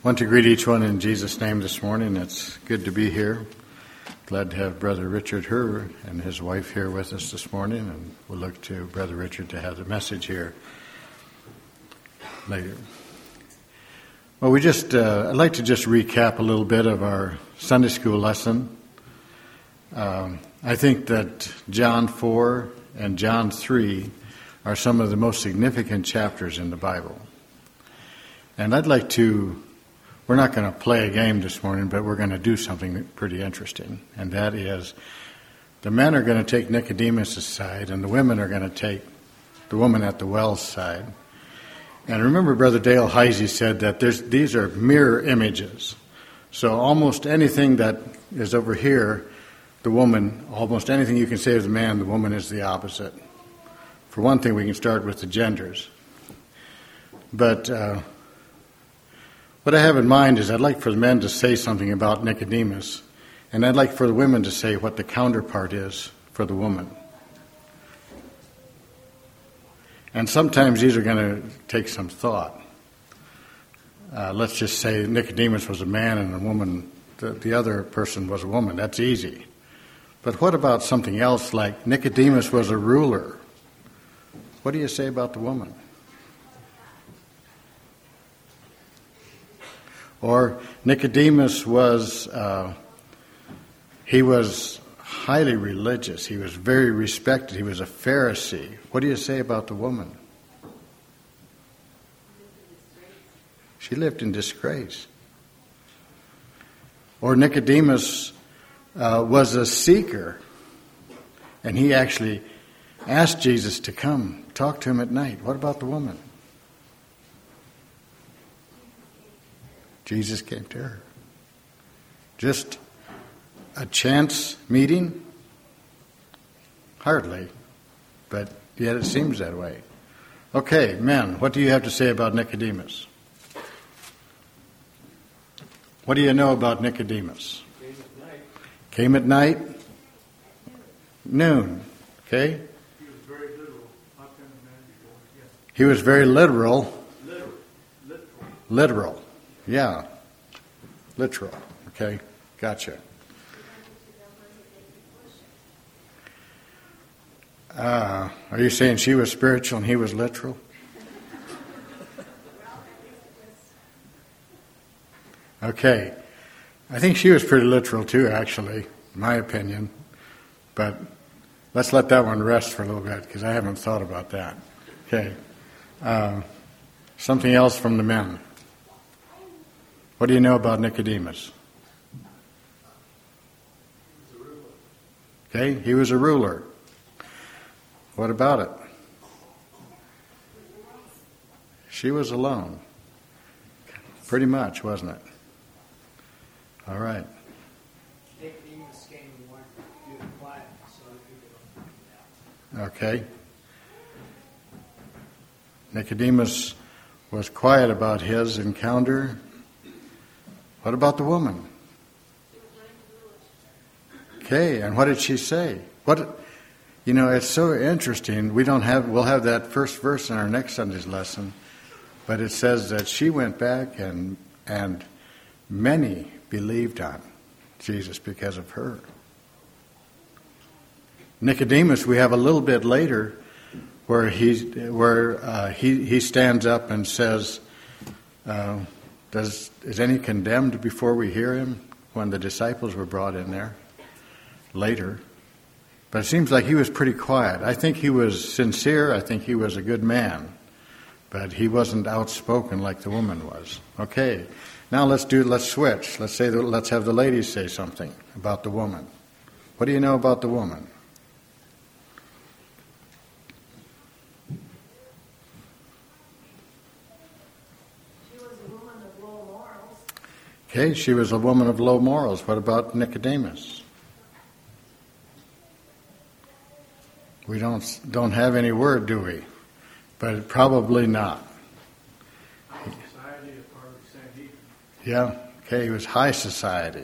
I want to greet each one in Jesus' name this morning. It's good to be here. Glad to have Brother Richard Herr and his wife here with us this morning, and we'll look to Brother Richard to have the message here later. Well, I'd like to just recap a little bit of our Sunday school lesson. I think that John 4 and John 3 are some of the most significant chapters in the Bible. And we're not going to play a game this morning, but we're going to do something pretty interesting. And that is, the men are going to take Nicodemus' side, and the women are going to take the woman at the well's side. And remember, Brother Dale Heisey said that these are mirror images. So almost anything that is over here, the woman, almost anything you can say of the man, the woman is the opposite. For one thing, we can start with the genders. But what I have in mind is I'd like for the men to say something about Nicodemus, and I'd like for the women to say what the counterpart is for the woman. And sometimes these are going to take some thought. Let's just say Nicodemus was a man and a woman, the other person was a woman. That's easy. But what about something else like Nicodemus was a ruler? What do you say about the woman? Or Nicodemus was highly religious. He was very respected. He was a Pharisee. What do you say about the woman? She lived in disgrace. Or Nicodemus was a seeker, and he actually asked Jesus to come talk to him at night. What about the woman? Jesus came to her. Just a chance meeting? Hardly, but yet it seems that way. Okay, men, what do you have to say about Nicodemus? What do you know about Nicodemus? Came at night? Noon. Okay? He was very literal. I've been a man before. Yes. He was very literal. Literal. Yeah. Literal. Okay. Gotcha. Are you saying she was spiritual and he was literal? Okay. I think she was pretty literal too, actually, in my opinion. But let's let that one rest for a little bit, because I haven't thought about that. Okay. Something else from the men. What do you know about Nicodemus? Okay, he was a ruler. What about it? She was alone. Pretty much, wasn't it? All right. Nicodemus came and wanted to do it quiet, so other people don't find out. Okay. Nicodemus was quiet about his encounter. What about the woman? Okay, and what did she say? It's so interesting. We'll have that first verse in our next Sunday's lesson, but it says that she went back and many believed on Jesus because of her. Nicodemus, we have a little bit later where he stands up and says, is any condemned before we hear him? When the disciples were brought in there later. But it seems like he was pretty quiet. I think he was sincere. I think he was a good man. But he wasn't outspoken like the woman was. Okay. Now let's switch. Let's have the ladies say something about the woman. What do you know about the woman? Okay, she was a woman of low morals. What about Nicodemus? We don't have any word, do we? But probably not. High society, a part of the Sanhedrin. Yeah, okay, he was high society.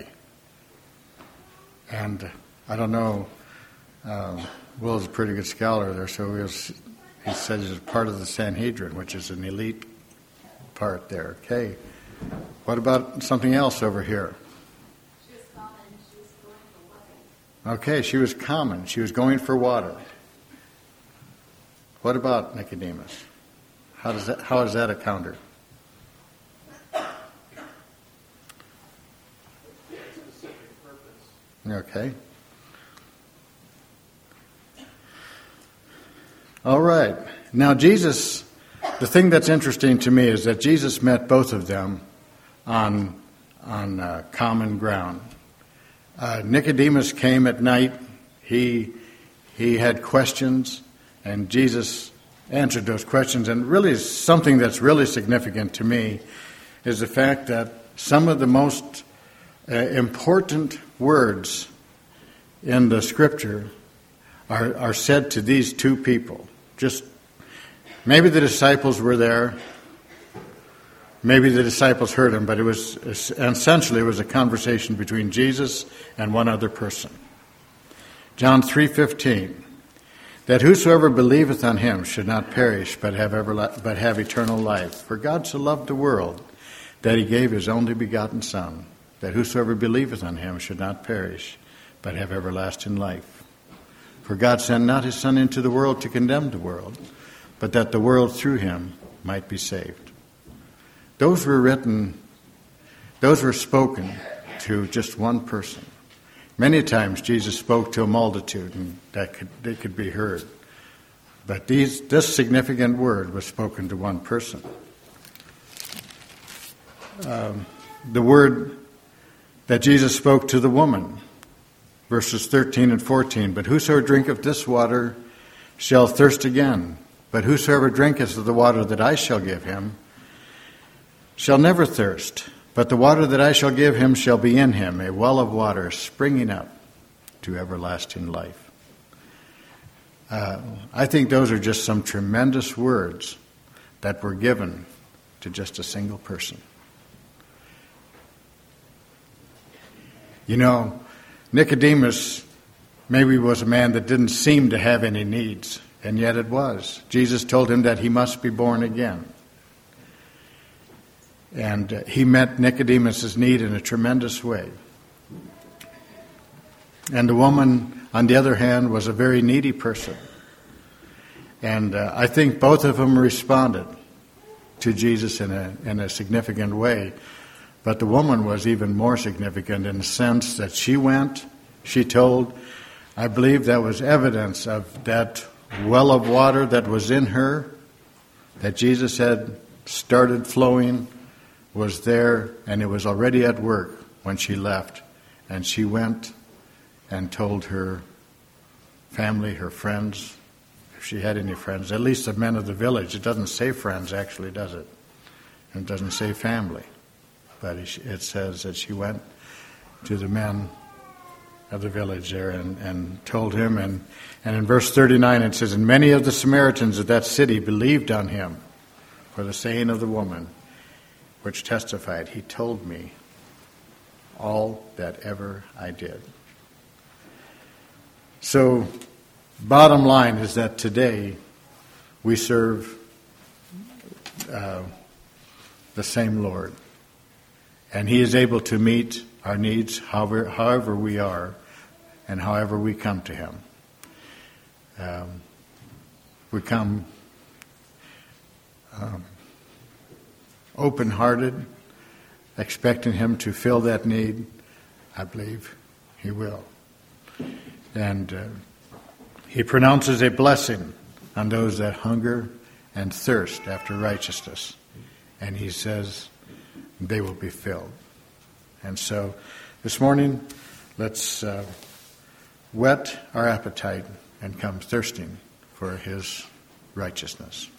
And I don't know, Will's a pretty good scholar there, so he said he was part of the Sanhedrin, which is an elite part there. Okay. What about something else over here? She was common. She was going for water. Okay, she was common. She was going for water. What about Nicodemus? How is that accounted? Specific purpose. Okay. All right. Now Jesus, the thing that's interesting to me is that Jesus met both of them on common ground. Nicodemus came at night. He had questions, and Jesus answered those questions. And really something that's really significant to me is the fact that some of the most important words in the Scripture are said to these two people. Just maybe the disciples were there, maybe the disciples heard him, but it was essentially a conversation between Jesus and one other person. John 3:15, that whosoever believeth on him should not perish, but have eternal life. For God so loved the world that he gave his only begotten Son, that whosoever believeth on him should not perish, but have everlasting life. For God sent not his Son into the world to condemn the world, but that the world through him might be saved. Those were spoken to just one person. Many times Jesus spoke to a multitude, and they could be heard. But this significant word was spoken to one person. The word that Jesus spoke to the woman, verses 13 and 14, but whosoever drinketh this water shall thirst again. But whosoever drinketh of the water that I shall give him shall never thirst. But the water that I shall give him shall be in him, a well of water springing up to everlasting life. I think those are just some tremendous words that were given to just a single person. You know, Nicodemus maybe was a man that didn't seem to have any needs, and yet it was. Jesus told him that he must be born again. And he met Nicodemus' need in a tremendous way. And the woman, on the other hand, was a very needy person. And I think both of them responded to Jesus in a significant way. But the woman was even more significant in the sense that she went, she told, I believe that was evidence of that well of water that was in her, that Jesus had started flowing, was there, and it was already at work when she left. And she went and told her family, her friends, if she had any friends, at least the men of the village. It doesn't say friends, actually, does it? And it doesn't say family. But it says that she went to the men of the village there and told him. And in verse 39 it says, and many of the Samaritans of that city believed on him for the saying of the woman, which testified, he told me all that ever I did. So, bottom line is that today we serve the same Lord. And he is able to meet our needs however we are and however we come to him. We come open-hearted, expecting him to fill that need. I believe he will. And he pronounces a blessing on those that hunger and thirst after righteousness. And he says they will be filled. And so this morning, let's whet our appetite and come thirsting for his righteousness.